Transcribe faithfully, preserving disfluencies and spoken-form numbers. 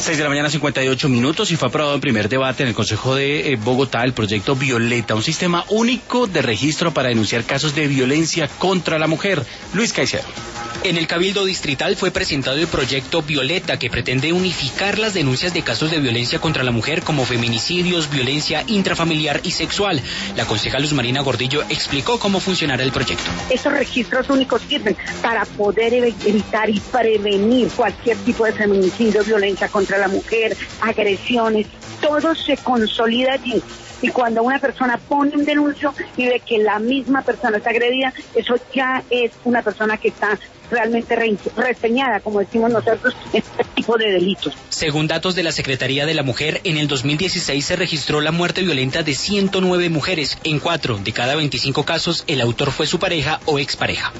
seis de la mañana, cincuenta y ocho minutos, y fue aprobado en primer debate en el Consejo de eh, Bogotá el proyecto Violeta, un sistema único de registro para denunciar casos de violencia contra la mujer. Luis Caicedo. En el Cabildo Distrital fue presentado el proyecto Violeta, que pretende unificar las denuncias de casos de violencia contra la mujer como feminicidios, violencia intrafamiliar y sexual. La concejal Luz Marina Gordillo explicó cómo funcionará el proyecto. Estos registros únicos sirven para poder evitar y prevenir cualquier tipo de feminicidio, violencia contra la mujer, agresiones. Todo se consolida allí. Y cuando una persona pone un denuncio y ve que la misma persona está agredida, eso ya es una persona que está realmente re reseñada, como decimos nosotros, este tipo de delitos. Según datos de la Secretaría de la Mujer, en el dos mil dieciséis se registró la muerte violenta de ciento nueve mujeres. En cuatro de cada veinticinco casos, el autor fue su pareja o expareja.